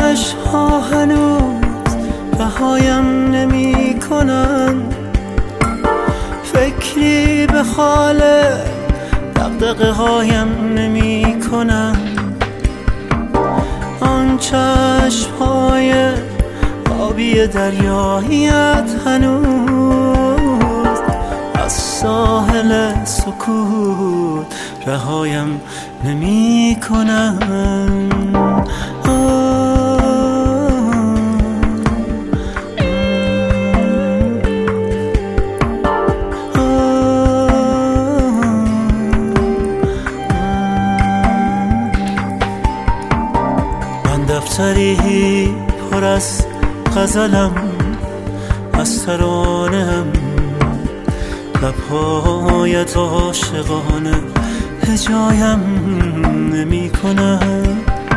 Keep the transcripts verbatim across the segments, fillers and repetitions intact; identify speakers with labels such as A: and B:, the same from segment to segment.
A: چشم‌ها هنوز رهایم نمی کنن، فکری به حال دغدغه هایم نمی کنن. آن چشم‌های آبی دریاییت هنوز از ساحل سکوت رهایم نمی کنن. دفتری پر از غزلم، از ترانه‌ام، لب‌هایت عاشقانه هجایم نمی کنم.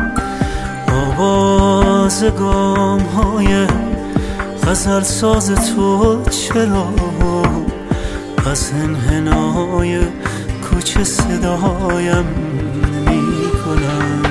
A: آواز گام‌های غزل ساز تو چرا از انحنای کوچه صدایم نمی کنم.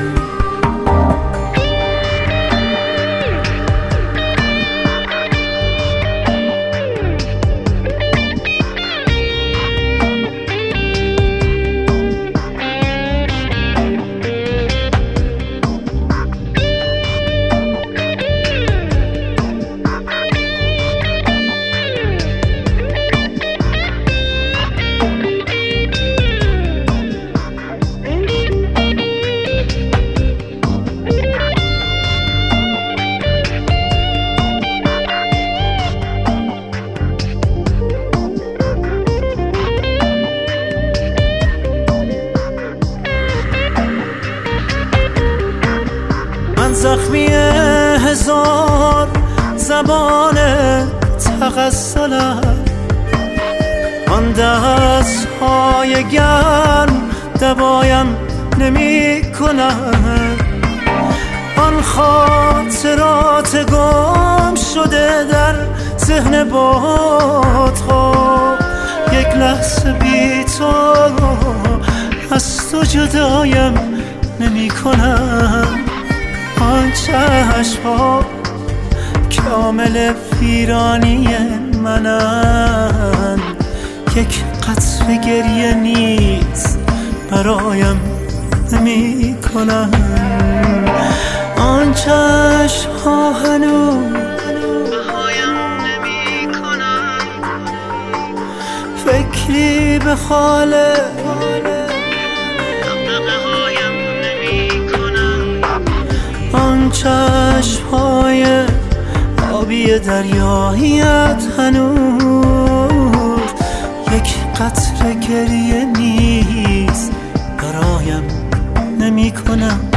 A: زخمی هزار زبان تغزلم، آن دست‌های گرم دوایم نمی کنند. آن خاطرات گم شده در ذهن بادها، یک لحظه بی تو از تو جدایم نمی کنند. آن چشم‌ها کامل پیرانی منن، یک قطره گریه نیز برایم نمی کنن. آن چشم‌ها هنوز رهایم نمی کنن، فکری به حال آن چشم‌های آبی دریاییت هنوز یک قطره گریه نیز برایم نمی کنم.